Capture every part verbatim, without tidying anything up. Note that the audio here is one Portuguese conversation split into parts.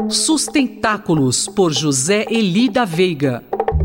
Sustentáculos, por José Eli da Veiga.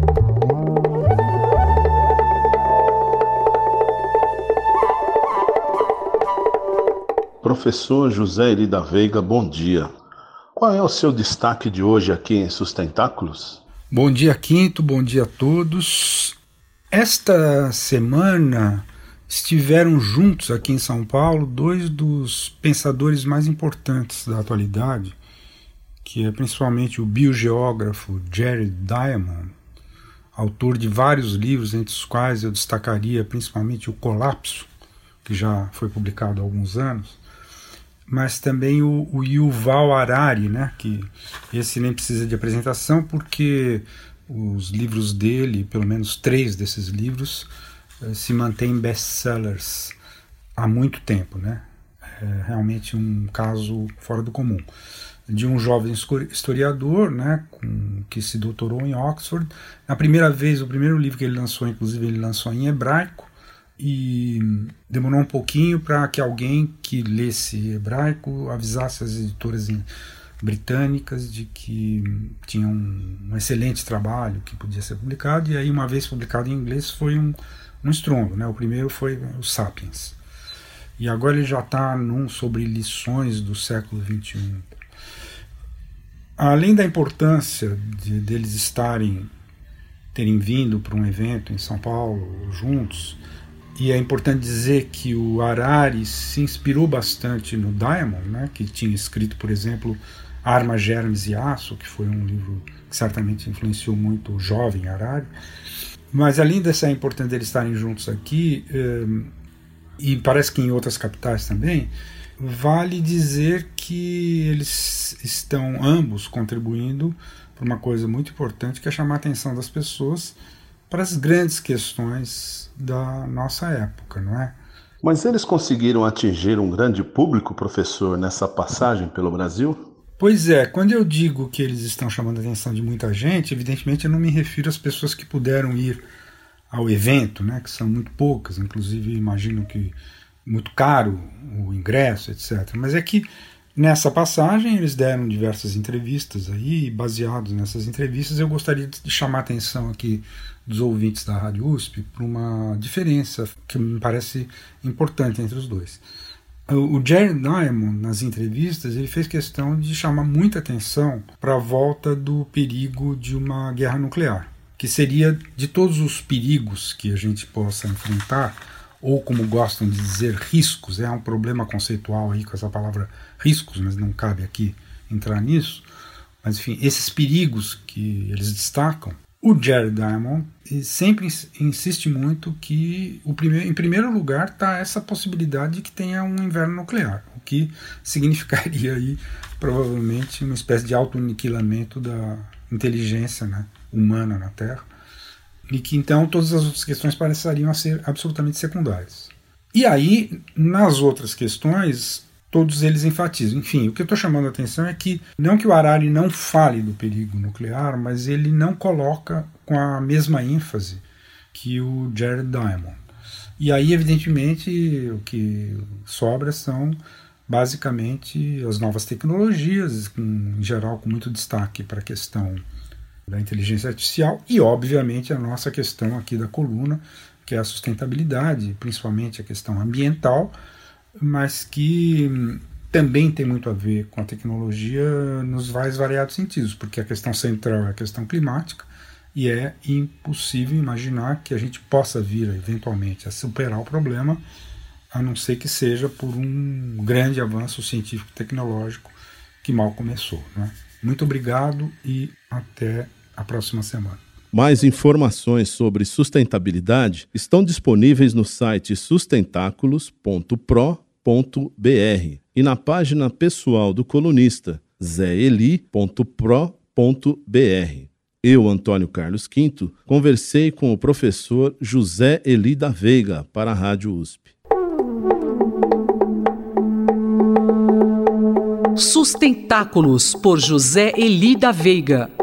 Professor José Eli da Veiga, bom dia. Qual é o seu destaque de hoje aqui em Sustentáculos? Bom dia, Quinto, bom dia a todos. Esta semana estiveram juntos aqui em São Paulo dois dos pensadores mais importantes da atualidade, que é principalmente o biogeógrafo Jared Diamond, autor de vários livros, entre os quais eu destacaria principalmente O Colapso, que já foi publicado há alguns anos, mas também o, o Yuval Harari, né, que esse nem precisa de apresentação, porque os livros dele, pelo menos três desses livros, se mantêm best-sellers há muito tempo, né? É realmente um caso fora do comum. De um jovem historiador, né, com, que se doutorou em Oxford. Na primeira vez, o primeiro livro que ele lançou, inclusive, ele lançou em hebraico, e demorou um pouquinho para que alguém que lesse hebraico avisasse as editoras em, britânicas de que tinha um, um excelente trabalho que podia ser publicado, e aí, uma vez publicado em inglês, foi um um estrondo, né? O primeiro foi o Sapiens. E agora ele já está num sobre lições do século vinte e um. Além da importância de deles estarem, terem vindo para um evento em São Paulo juntos, e é importante dizer que o Harari se inspirou bastante no Diamond, né? Que tinha escrito, por exemplo, Armas, Germes e Aço, que foi um livro que certamente influenciou muito o jovem Harari. Mas além dessa importância deles estarem juntos aqui, um, e parece que em outras capitais também, vale dizer que eles estão ambos contribuindo para uma coisa muito importante, que é chamar a atenção das pessoas para as grandes questões da nossa época, não é? Mas eles conseguiram atingir um grande público, professor, nessa passagem pelo Brasil? Pois é, quando eu digo que eles estão chamando a atenção de muita gente, evidentemente eu não me refiro às pessoas que puderam ir ao evento, né, que são muito poucas, inclusive imagino que muito caro o ingresso, etcétera. Mas é que nessa passagem eles deram diversas entrevistas aí, e baseados nessas entrevistas eu gostaria de chamar a atenção aqui dos ouvintes da Rádio U S P para uma diferença que me parece importante entre os dois. O Jared Diamond, nas entrevistas, ele fez questão de chamar muita atenção para a volta do perigo de uma guerra nuclear, que seria, de todos os perigos que a gente possa enfrentar, ou como gostam de dizer, riscos, é um problema conceitual aí com essa palavra riscos, mas não cabe aqui entrar nisso, mas enfim, esses perigos que eles destacam, o Jared Diamond sempre insiste muito que, o primeiro, em primeiro lugar, está essa possibilidade de que tenha um inverno nuclear, o que significaria aí, provavelmente, uma espécie de autoaniquilamento da inteligência, né, humana na Terra, e que então todas as outras questões pareceriam a ser absolutamente secundárias. E aí, nas outras questões, todos eles enfatizam. Enfim, o que eu estou chamando a atenção é que, não que o Harari não fale do perigo nuclear, mas ele não coloca com a mesma ênfase que o Jared Diamond. E aí, evidentemente, o que sobra são, basicamente, as novas tecnologias, com, em geral com muito destaque para a questão da inteligência artificial e, obviamente, a nossa questão aqui da coluna, que é a sustentabilidade, principalmente a questão ambiental, mas que também tem muito a ver com a tecnologia nos mais variados sentidos, porque a questão central é a questão climática e é impossível imaginar que a gente possa vir eventualmente a superar o problema, a não ser que seja por um grande avanço científico-tecnológico que mal começou, né? Muito obrigado e até a próxima semana. Mais informações sobre sustentabilidade estão disponíveis no site sustentáculos ponto pro ponto br e na página pessoal do colunista zé eli ponto pro ponto br. Eu, Antônio Carlos Quinto, conversei com o professor José Eli da Veiga para a Rádio U S P. Sustentáculos, por José Eli da Veiga.